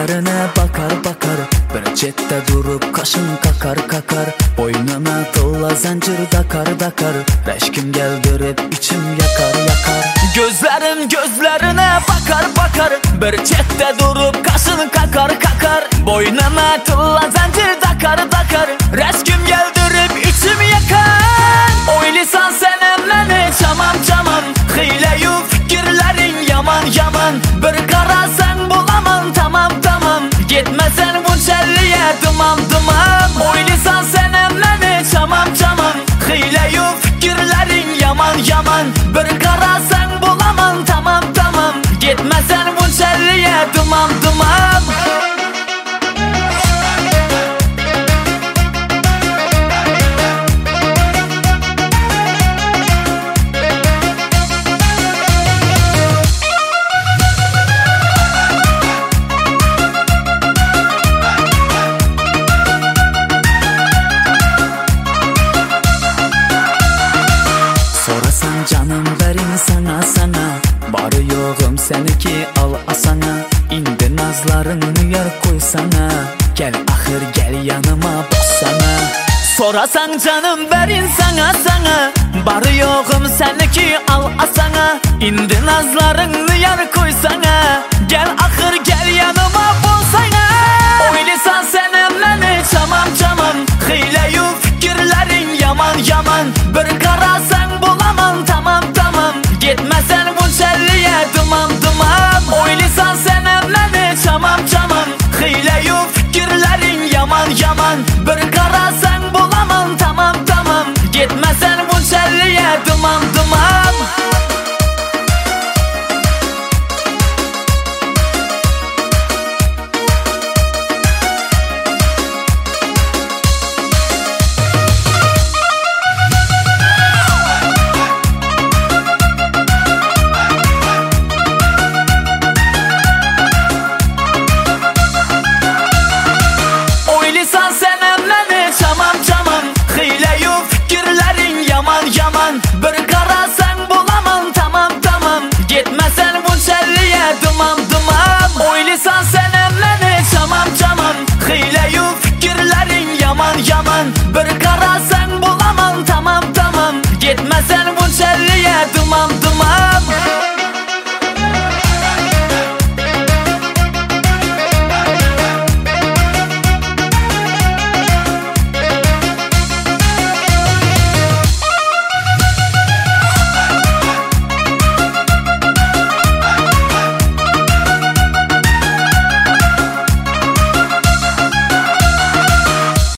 gözlerine bakar bakar, bir chetdə durup kaşın kakar kakar, boynuna tılla zincir dakar dakar, rəşkim geldirip içim yakar yakar. Gözlerim gözlerine bakar bakar, bir chetdə durup kaşın kakar kakar, boynuna tılla zincir dakar dakar, rəşkim geldirip içim yakar. Oylisan sen emmeni çaman çaman, hileyu fikirlerin yaman yaman, bir karasan bulamam tamam tamam, gitmesen bu çelliye dımam dımam. Oylisan sen emmeni çaman çaman, hileyu fikirlerin yaman yaman, bir karasan bulamam tamam tamam, gitmesen bu çelliye dımam dımam. Canım verin sana sana, barı yoğum seninki al asana, indi nazlarını yer koysana, gel ahır gel yanıma baksana. Sorasan canım verin sana sana, barı yoğum seninki al asana, indi nazlarını yer koysana, gel ahır gel yanıma baksana. Oylisan sen emmeni çaman çaman, hileyu fikirlerin yaman yaman, bir karasan bulamam tamam tamam, gitmesen bu çelliye dımam dımam. Oylisan sen emmeni çaman çaman, hileyu fikirlerin yaman yaman, bir karasan bulamam tamam tamam, gitmesen bu çelliye dımam dımam.